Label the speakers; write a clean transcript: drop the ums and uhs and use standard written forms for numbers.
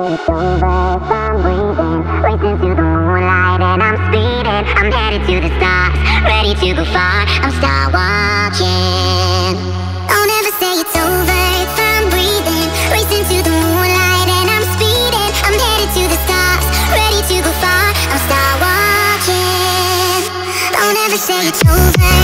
Speaker 1: it's over if I'm breathing, racing to the moonlight and I'm speeding. I'm headed to the stars, ready to go far. I'm star walking. Don't ever say it's over if I'm breathing, racing to the moonlight and I'm speeding. I'm headed to the stars, ready to go far. I'm star walking. Don't ever say it's over.